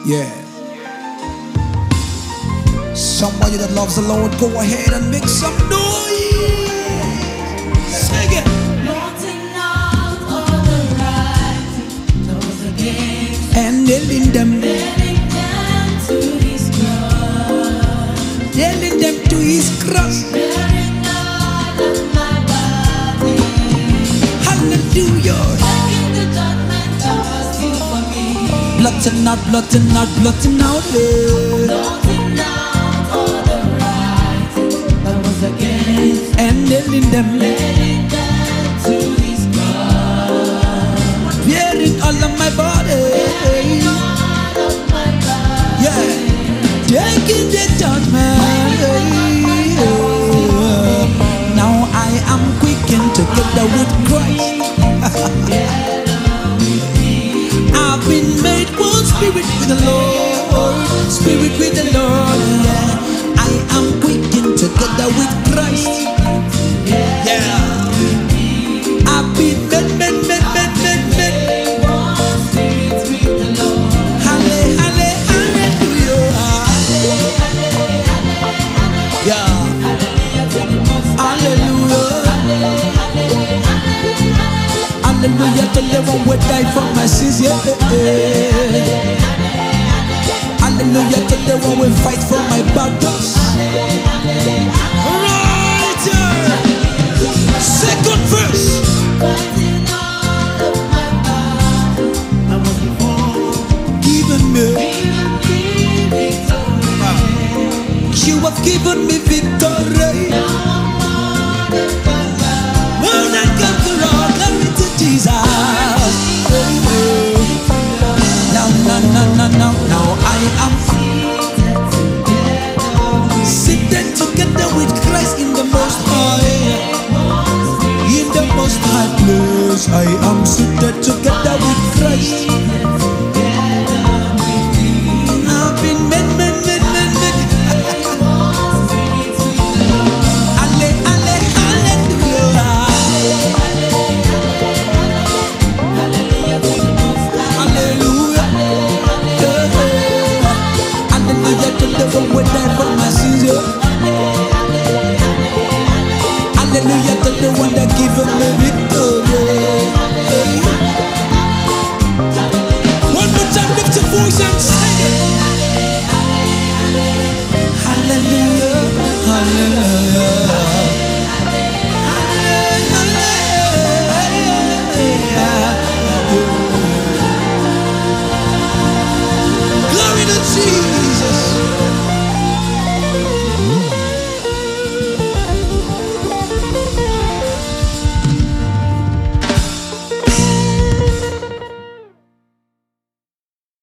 Yeah. Somebody that loves the Lord, go ahead and make some noise. Sing it. Blotting out all the writing that was against me, And nailing them to His cross, to His cross. bearing all of my body, Hallelujah. taking the judgment that was due for me. Blotting out, blotting out, blotting out. Blotting out all the writing that was against me, And nailing them to His cross, bearing all of my body. all of my body. Yeah. Taking the judgment. Now I am quickened together with Christ. I've been made one spirit with the Lord. Spirit with the Lord. Yeah. I am quickened together with Christ. Yeah. I've been made. One spirit with the Lord. Hallelujah. Yeah. Hallelujah. Hallelujah to the one who died for my sins. Yeah. Hallelujah to the one who fight for my battles. Right here. Second verse. Fighting all of my body, I was before Given me. giving me victory. You have given me victory. Now I'm more than conqueror. When I come to Lord, glory to Jesus. Now I am seated together with Christ in the Most High. In the Most High place, I am seated together with Christ.